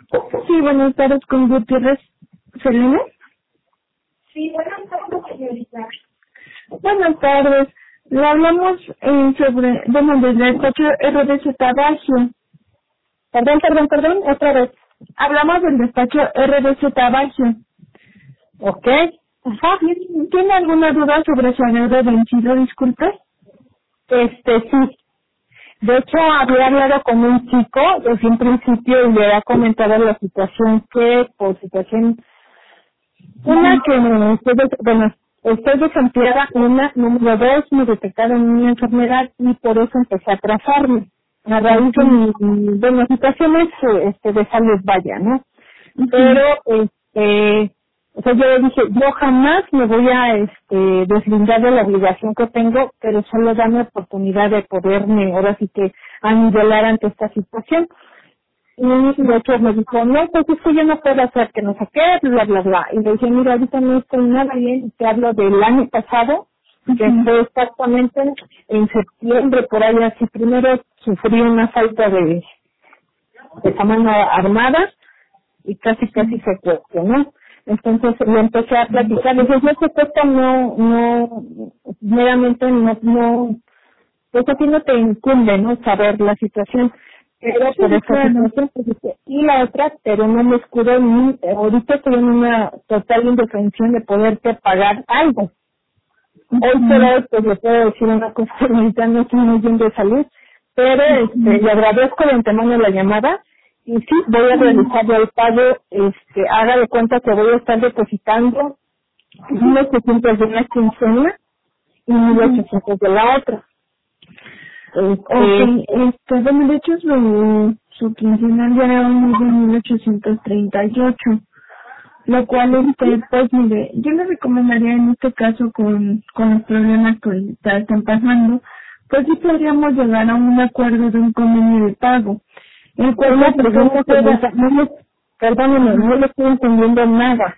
Sí, buenas tardes, con Gutiérrez Selena. Sí, buenas tardes, señorita. Buenas tardes. Le hablamos sobre, bueno, del despacho RDZ Bagio. Perdón, otra vez. Hablamos del despacho RDZ Bagio. Ok. Ajá. ¿Tiene alguna duda sobre su adeudo vencido, disculpe? Sí. De hecho, había hablado con un chico desde un principio y le había comentado la situación una que estoy desempleada, número dos, me detectaron una enfermedad y por eso empecé a atrasarme. A raíz de mi situaciones de salud, vaya, ¿no? Pero, o sea, yo le dije, yo jamás me voy a deslindar de la obligación que tengo, pero solo dame oportunidad de poderme, ahora sí que, anivelar ante esta situación. Y de hecho me dijo, no, pues es que yo no puedo hacer que no sé qué, bla, bla, bla. Y le dije, mira, ahorita no estoy nada bien, te hablo del año pasado, que fue exactamente en septiembre, por ahí así. Primero sufrí una falta de tamaño armada y casi secuestro, ¿no? Entonces le empecé a platicar, le dije, yo sé que esto meramente pues a ti no te incumbe, ¿no? Saber la situación, pero por esa situación, pues, y la otra, pero no me escudo ahorita estoy en una total indefensión de poderte pagar algo. Hoy por hoy, pues le puedo decir una cosa, ahorita no estoy muy bien de salud, pero le agradezco de antemano la llamada, y sí, voy a realizar el pago, haga de cuenta que voy a estar depositando 1.800 de una quincena y 1.800 de la otra. Bueno, de hecho su quincenal ya era un 1.838, lo cual, pues mire, yo le recomendaría en este caso con los problemas que ahorita están pasando, pues sí podríamos llegar a un acuerdo de un convenio de pago. El cual Una pregunta que perdóneme, no le estoy entendiendo nada.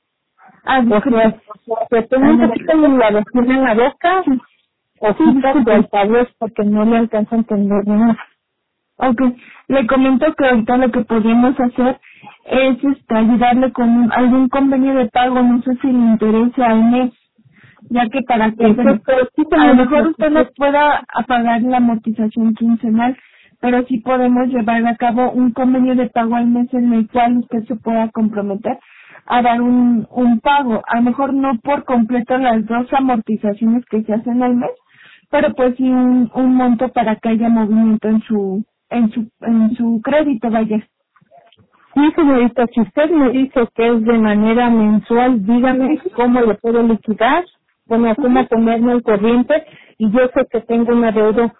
Que tengo un poquito de la vecina en la boca, o citas de altavoz porque no le alcanzo a entender nada. Ok, le comento que ahorita lo que podemos hacer es ayudarle con algún convenio de pago, no sé si le interesa al mes, ya que para que a lo mejor usted no pueda pagar la amortización quincenal, pero sí podemos llevar a cabo un convenio de pago al mes en el cual usted se pueda comprometer a dar un pago, a lo mejor no por completo las dos amortizaciones que se hacen al mes, pero pues sí un monto para que haya movimiento en su crédito, vaya. Sí, señorita, si usted me dice que es de manera mensual, dígame cómo le puedo liquidar, bueno, cómo ponerme al corriente, y yo sé que tengo una deuda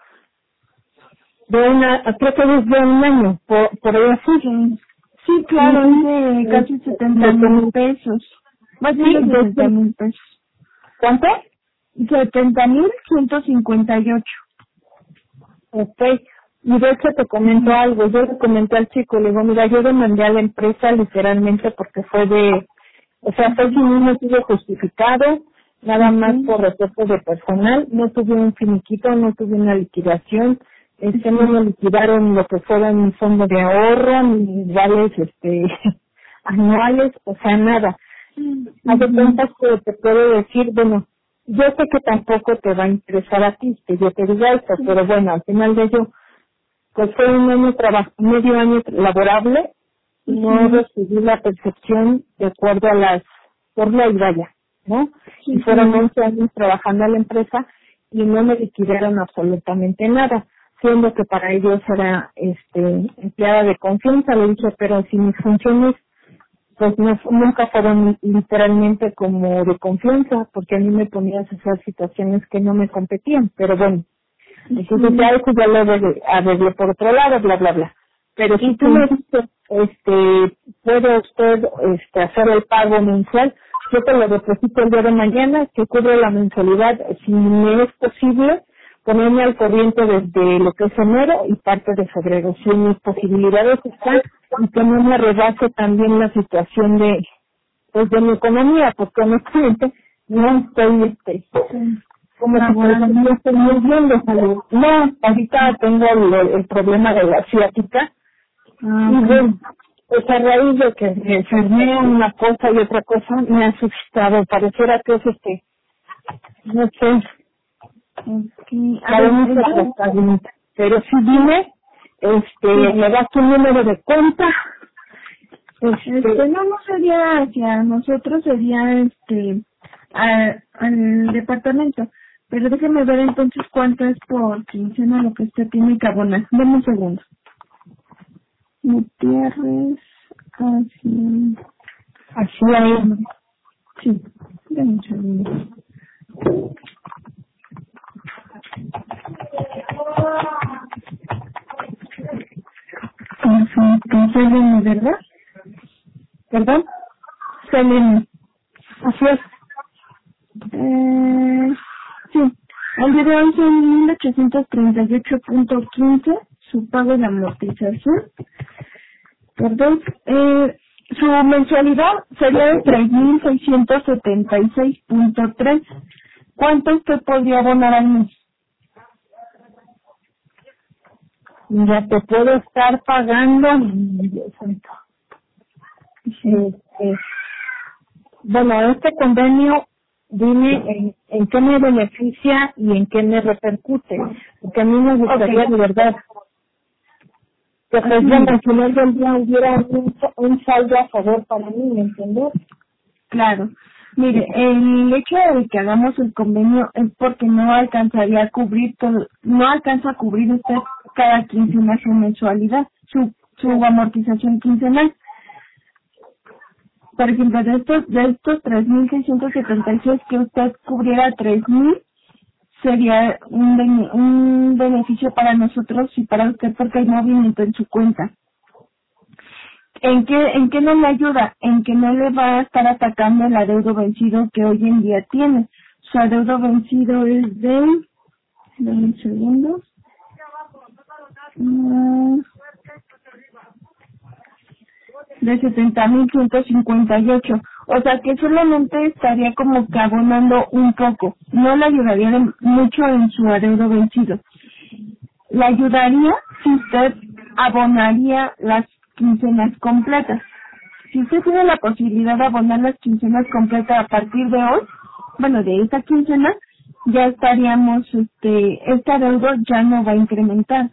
creo que es de un año, por ahí así. Sí, claro, es de casi 70,000 pesos. Más bien de 70,000 pesos. ¿Cuánto? 70,158. Ok. Y de hecho te comento algo, yo le comenté al chico, le digo, mira, yo demandé a la empresa literalmente porque fue fue sin un motivo justificado, nada más por reporte de personal, no tuve un finiquito, no tuve una liquidación, no me liquidaron lo que fuera mi fondo de ahorro, mis vales, anuales, o sea, nada. Haz de cuenta que te puedo decir, bueno, yo sé que tampoco te va a interesar a ti que yo te diga esto, pero bueno, al final de ello, pues fue un año medio año laborable, y no recibí la percepción de acuerdo a por ley, vaya, ¿no? Y fueron 11 años trabajando a la empresa y no me liquidaron absolutamente nada, siendo que para ellos era empleada de confianza. Le dije, pero si mis funciones pues nunca fueron literalmente como de confianza, porque a mí me ponían a hacer situaciones que no me competían, pero bueno, entonces ya eso ya lo arreglé por otro lado, bla, bla, bla. Pero si tú me dices, puede usted hacer el pago mensual, yo te lo deposito el día de mañana, que cubre la mensualidad, si me es posible, ponerme al corriente desde lo que es enero y parte de febrero. Si mis posibilidades están, y que no me rebase también la situación de mi economía, porque honestamente no estoy, como si por ejemplo no estoy muy bien de salud. No, ahorita tengo el problema de la ciática, y bueno, Pues a raíz de que me enfermé una cosa y otra cosa, me ha asustado. Pareciera que es no sé, cada uno se pero si dime, me das tu número de cuenta. No sería hacia nosotros, sería al departamento. Pero déjeme ver entonces cuánto es por quincena lo que usted tiene que abonar. Deme un segundo. Gutiérrez, Así hay. sí, deme un segundo. Selene, ¿verdad? ¿Perdón? Selene. Así es. Sí, el día de hoy son 1,838.15 su pago de amortización. Perdón, su mensualidad sería de 3,676.3. ¿Cuánto usted podría abonar al mes? Ya te puedo estar pagando. Dios santo. Bueno, este convenio, dime en qué me beneficia y en qué me repercute. Porque a mí me gustaría de verdad que pues bueno, al final del día hubiera un saldo a favor para mí, ¿me entiendes? Claro. Mire, el hecho de que hagamos el convenio es porque no alcanzaría a cubrir todo, no alcanza a cubrir usted cada quincena su mensualidad, su amortización quincenal. Por ejemplo, de estos 3,676 que usted cubriera 3,000, sería un beneficio para nosotros y para usted porque hay movimiento en su cuenta. ¿En qué no le ayuda? En que no le va a estar atacando el adeudo vencido que hoy en día tiene. Su adeudo vencido es de... Dame un segundo. De 70,158. O sea que solamente estaría como que abonando un poco. No le ayudaría mucho en su adeudo vencido. Le ayudaría si usted abonaría las quincenas completas. Si usted tiene la posibilidad de abonar las quincenas completas a partir de hoy, bueno, de esta quincena, ya estaríamos, este adeudo ya no va a incrementar.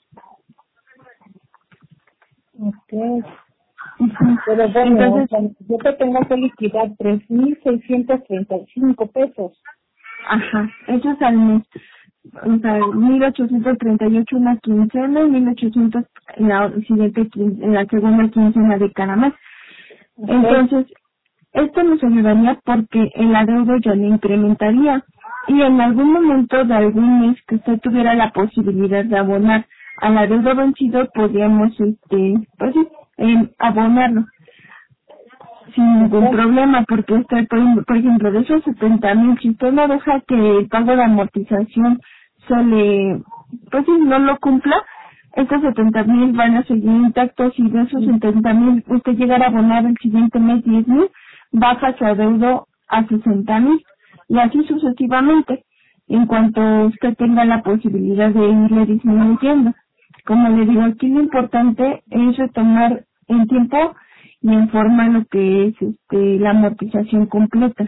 Okay. Pero bueno, entonces, yo te tengo que liquidar 3,635 pesos. Ajá, eso es al mes. O sea, 1,838 una quincena y 1,800 en la siguiente en la segunda quincena de cada mes. Okay. Entonces, esto nos ayudaría porque el adeudo ya le incrementaría y en algún momento de algún mes que usted tuviera la posibilidad de abonar al adeudo vencido, podríamos, pues sí, abonarlo sin ningún problema, porque usted, por ejemplo, de esos 70,000, si usted no deja que el pago de amortización pues sí, no lo cumpla, estos 70,000 van a seguir intactos y de esos 70,000 usted llegará a abonar el siguiente mes 10,000, baja su adeudo a 60,000 y así sucesivamente, en cuanto usted tenga la posibilidad de irle disminuyendo. Como le digo, aquí lo importante es retomar en tiempo y en forma lo que es la amortización completa.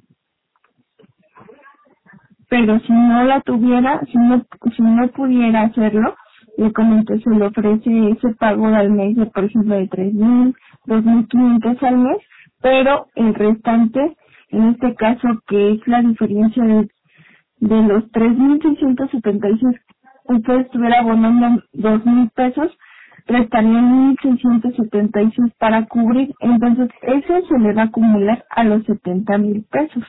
Pero si no la tuviera, si no pudiera hacerlo, le comento, se le ofrece ese pago al mes de, por ejemplo, de 3,000, 2,500 al mes, pero el restante, en este caso, que es la diferencia de los 3,676, usted estuviera abonando 2,000 pesos, restarían 1,676 para cubrir, entonces eso se le va a acumular a los 70,000 pesos.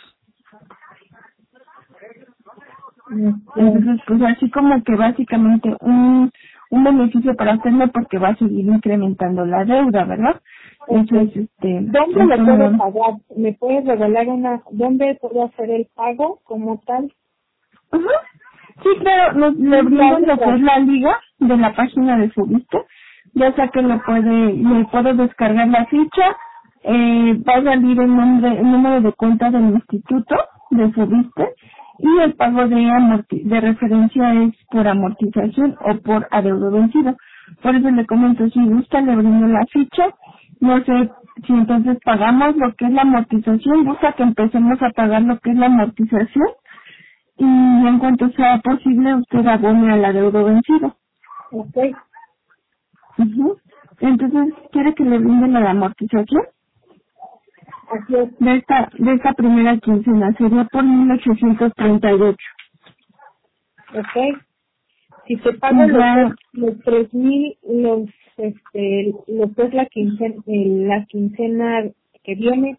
Entonces, pues así como que básicamente un beneficio para usted, no, porque va a seguir incrementando la deuda, ¿verdad? Eso es ¿Dónde le puedo pagar? ¿Me puedes regalar dónde puedo hacer el pago como tal? Uh-huh. Sí, claro, le brindo lo que es la liga de la página de Fobiste, ya sea que le puedo descargar la ficha, va a salir el número de cuenta del instituto de Fobiste y el pago de referencia es por amortización o por adeudo vencido. Por eso le comento, si gusta le brindo la ficha No sé si entonces pagamos lo que es la amortización, busca que empecemos a pagar lo que es la amortización y en cuanto sea posible usted abone al adeudo vencido. Ok, Ujú. Entonces, ¿quiere que le brinde la amortización? así es. De esta primera quincena sería por 1,838. Ok. Si te pago Y ya, los 3,000, lo que es la quincena que viene,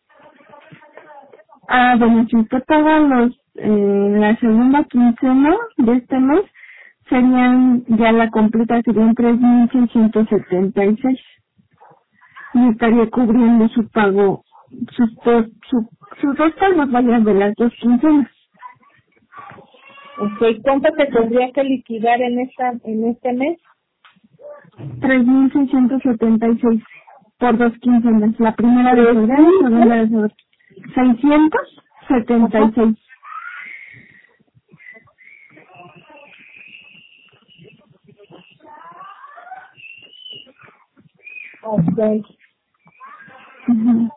bueno, si usted paga la segunda quincena de este mes, serían, ya la completa serían 3,676. Y estaría cubriendo su pago, sus dos pagos, vaya, de las dos quincenas. ok, ¿cuánto te tendría que liquidar en este mes? 3,676 por dos quincenas. La primera de febrero y la segunda de febrero. 676. Ok, Ujú.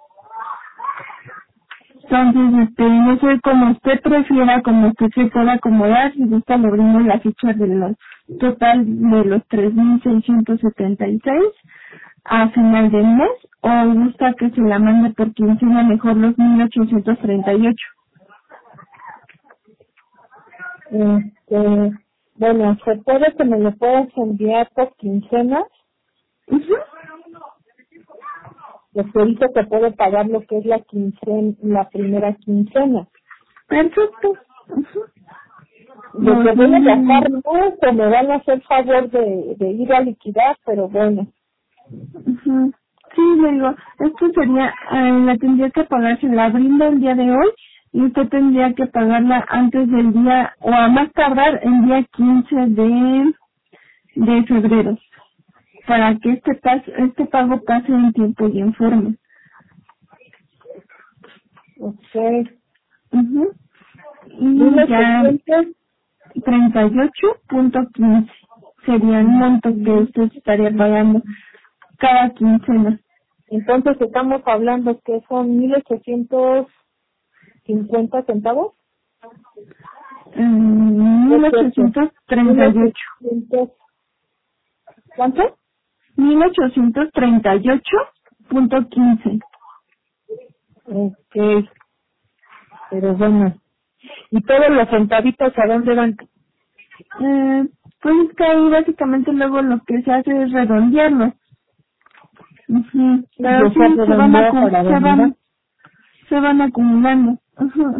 Entonces, no sé, como usted prefiera, como usted se pueda acomodar, si gusta le brindo la ficha de los total de los 3,676 a final del mes, o gusta que se la mande por quincena mejor los 1,838. bueno, ¿se puede que me lo puedas enviar por quincenas? Ujú. Porque ahorita te puedo pagar lo que es la primera quincena. Perfecto. Ujú. Lo que Los voy a mil- gastar mucho, me van a hacer favor de ir a liquidar, pero bueno. Ujú. Sí, le digo, esto sería, la tendría que pagar, se la brindo el día de hoy y usted tendría que pagarla antes del día, o a más tardar el día 15 de febrero, para que este pago pase en tiempo y en forma. Ok. Ujú. Y ya 1,800. 38.15 sería el monto que usted estaría pagando cada quincena. Entonces estamos hablando que son 1,850 centavos. Es cierto. 1838. 1,800. ¿Cuánto? 1838.15. Ok, pero bueno. ¿Y todos los centavitos a dónde van? Pues es que ahí básicamente luego lo que se hace es redondearlo. Ujú. Pero Yo sí sé se van, redondear para dónde van. se van acumulando. Ujú.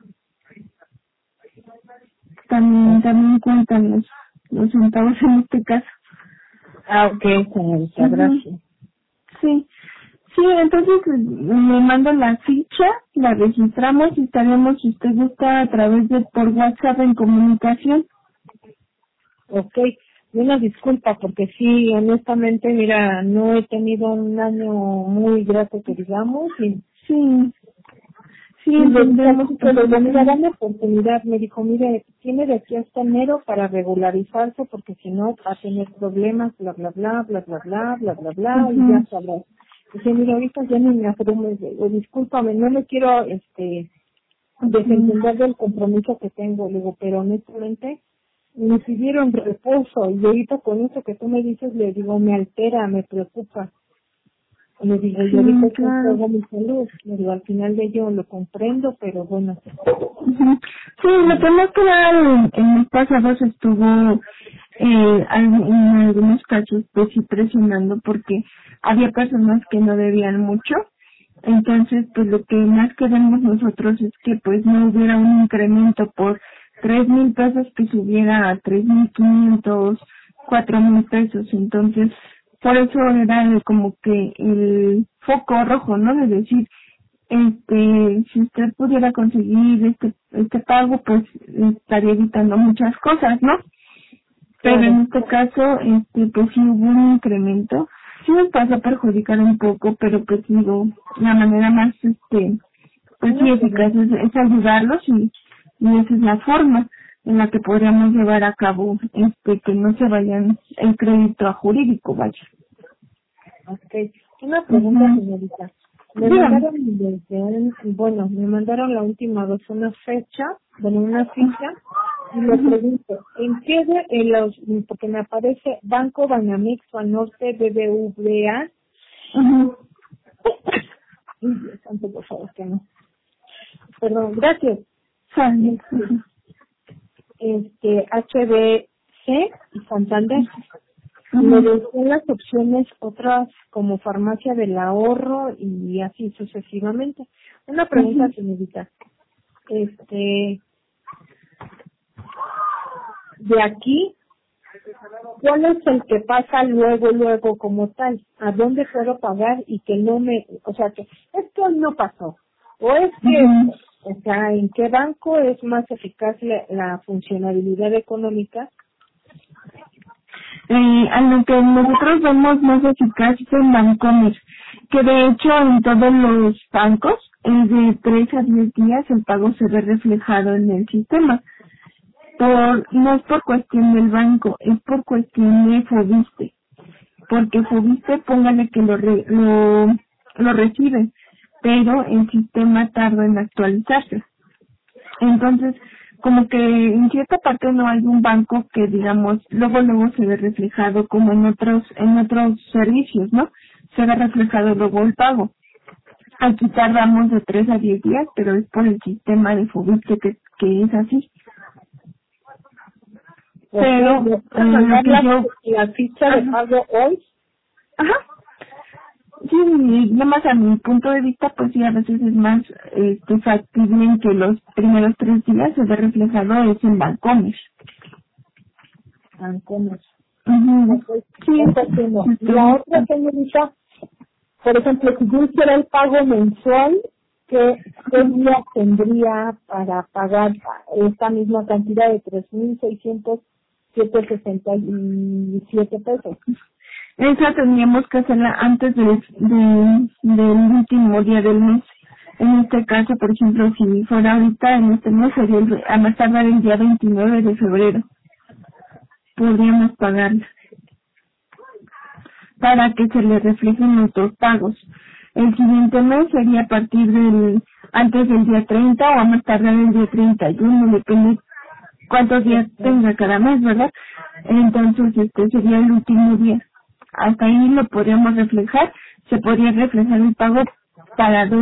También cuentan los centavos en este caso. Ah, ok, señorita, Ujú. gracias. Sí, sí, entonces me manda la ficha, la registramos y estaremos, si usted gusta, a través de por WhatsApp en comunicación. Ok, y una disculpa porque sí, honestamente, mira, no he tenido un año muy grato que digamos Sí, sí, y le dije entendemos así que le digo, mira, perfectamente. dame oportunidad. Me dijo, mire, tiene de aquí hasta enero para regularizarse porque si no va a tener problemas, bla, bla, bla, bla, bla, bla, bla, bla, bla, y ya Ujú, sabrás. Dije, mira, ahorita ya ni me abrumes, le digo, discúlpame, no me quiero ujú, desentender del compromiso que tengo, le digo, pero honestamente me pidieron reposo y ahorita con eso que tú me dices, le digo, me altera, me preocupa. Le digo, y ahorita sí, es en claro. juego mi salud. Le digo, al final de ello lo comprendo, pero bueno. Ujú. Sí, lo que más que nada en mis pasados estuvo en algunos casos pues sí presionando porque había personas que no debían mucho. Entonces, pues lo que más queremos nosotros es que pues no hubiera un incremento por 3,000 pesos que subiera a 3,500, 4,000 pesos. Entonces, por eso era como que el foco rojo, ¿no? De decir, si usted pudiera conseguir este pago, pues estaría evitando muchas cosas, ¿no? Pero Claro. en este caso, pues sí hubo un incremento. Sí nos pasó a perjudicar un poco, pero pues digo, la manera más, pues sí No, eficaz es ayudarlos y esa es la forma en la que podríamos llevar a cabo, que no se vayan el crédito a jurídico, vaya. ok. Una pregunta, señorita. Me mandaron la última vez una ficha, y le pregunto, ¿en qué porque me aparece Banco Banamex, Banorte, BBVA? Dios santo, por favor, que no. Perdón, gracias. HBC y Santander. Me decían las opciones otras como Farmacia del Ahorro y así sucesivamente. Una pregunta, señorita. De aquí, ¿cuál es el que pasa luego como tal? ¿A dónde puedo pagar y que no o sea, que esto no pasó? ¿O es que, o sea, en qué banco es más eficaz la funcionalidad económica? A lo que nosotros vemos más eficaz es en Bancomer, que de hecho en todos los bancos es de 3 a 10 días el pago se ve reflejado en el sistema. No es por cuestión del banco, es por cuestión de Fobiste, porque Fobiste póngale que lo recibe, pero el sistema tarda en actualizarse. Entonces, como que en cierta parte no hay un banco que digamos luego se ve reflejado como en otros servicios, ¿no? Se ve reflejado luego el pago. Aquí tardamos de 3 a 10 días, pero es por el sistema de Fobiste que es así. Pero la ficha de pago hoy. Ajá. Sí, nada más a mi punto de vista, pues sí, a veces es más factible en que los primeros 3 días se ve reflejado es en Bancomer. Sí, la otra, señorita, por ejemplo, si yo hiciera el pago mensual, ¿qué día tendría para pagar esta misma cantidad de 3,667 pesos? Esa tendríamos que hacerla antes del último día del mes. En este caso, por ejemplo, si fuera ahorita, en este mes sería a más tardar el día 29 de febrero. Podríamos pagarla para que se le reflejen nuestros pagos. El siguiente mes sería a partir antes del día 30 o a más tardar el día 31, depende cuántos días tenga cada mes, ¿verdad? Entonces, sería el último día. Hasta ahí lo podríamos reflejar. Se podría reflejar el pago para dos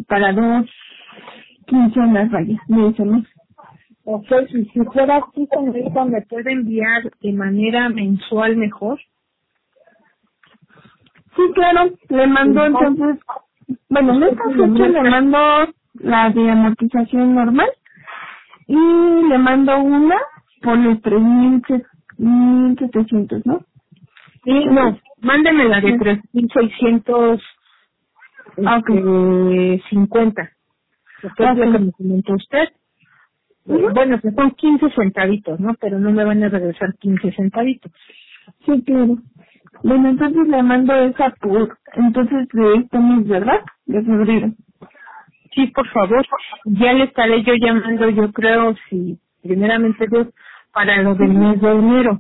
quincenas, vaya, de ese mes. Ok, y si fuera así, señorita, ¿me puede enviar de manera mensual mejor? Sí, claro, le mando entonces, bueno, en esta fecha le mando la de amortización normal y le mando una por los 3,700, ¿no? Sí, no, mándeme la de 3,650. Que es lo que me comentó usted. Bueno, que son 15 centavitos, ¿no? Pero no me van a regresar 15 centavitos. Sí, claro. Bueno, entonces le mando esa entonces de este mes, ¿verdad? De febrero. Sí, por favor. Ya le estaré yo llamando, yo creo, si primeramente Dios, para lo del mes de enero.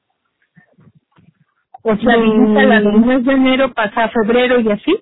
O sea, la del mes de enero pasa a febrero y así.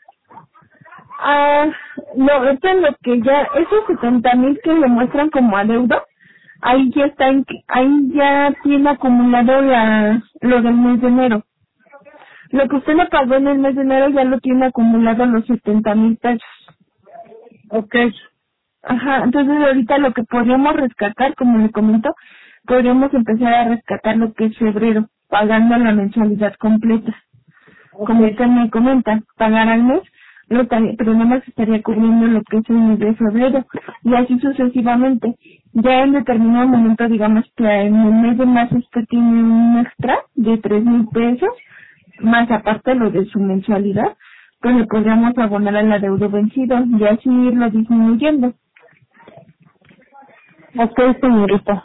No, esto es lo que ya, esos 70,000 que le muestran como adeudo, ahí ya está, ahí ya tiene acumulado lo del mes de enero. Lo que usted le pagó en el mes de enero ya lo tiene acumulado los 70,000 pesos. Okay. Ajá, entonces ahorita lo que podríamos rescatar, como le comento, podríamos empezar a rescatar lo que es febrero, pagando la mensualidad completa. Como usted me comenta, pagar al mes, pero nada más estaría cubriendo lo que es el mes de febrero, y así sucesivamente. Ya en determinado momento, digamos que en el mes de marzo usted tiene un extra de 3,000 pesos, más aparte lo de su mensualidad, pues le podríamos abonar al adeudo vencido y así irlo disminuyendo. Ok, señorita.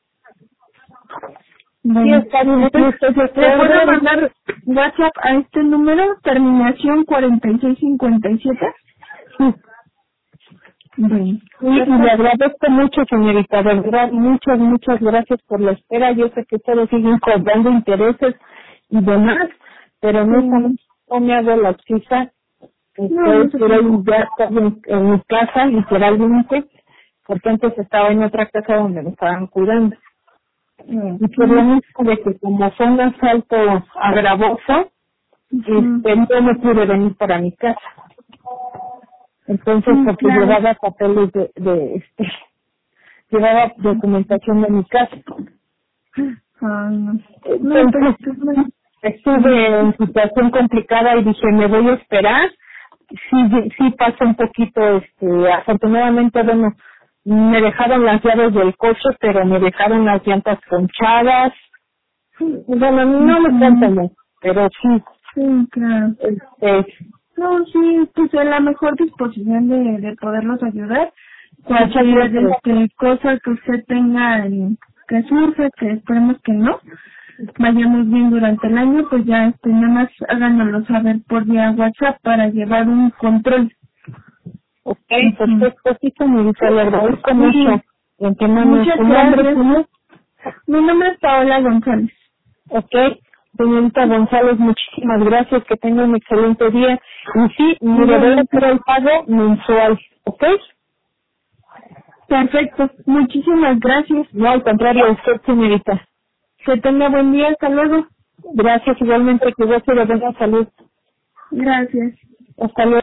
Bueno, sí, está bien. ¿le puedo mandar WhatsApp a este número, terminación 4657? Sí. Bien. Y le agradezco mucho, señorita, de verdad, muchas gracias por la espera. Yo sé que ustedes siguen cobrando intereses y demás, pero no estamos no me hago la oxisa, pero ya estaba en mi casa, literalmente, porque antes estaba en otra casa donde me estaban cuidando. Y por lo mismo de que como fue un asalto agravoso, yo no pude venir para mi casa. Entonces, porque llevaba papeles llevaba documentación de mi casa. Entonces, estuve en situación complicada y dije, me voy a esperar. Sí pasa un poquito, afortunadamente, bueno, me dejaron las llaves del coche, pero me dejaron las llantas ponchadas. Bueno, no me cuentan, pero sí. Sí, claro. No, sí, pues en la mejor disposición de poderlos ayudar. Cualquier cosa que usted tenga que surge, que esperemos que no, vayamos bien durante el año, pues ya nada más háganoslo saber por vía WhatsApp para llevar un control. Ok, perfecto, sí, señorita, le agradezco mucho. Muchas gracias. Mi nombre es Paola González. Ok, señorita González, muchísimas gracias, que tenga un excelente día. Y sí, mire, voy a hacer el pago mensual, ¿ok? Perfecto, muchísimas gracias. No, al contrario, a usted, señorita. Que tenga buen día, hasta luego. Gracias, igualmente, que Dios se le bendiga, salud. Gracias. Hasta luego.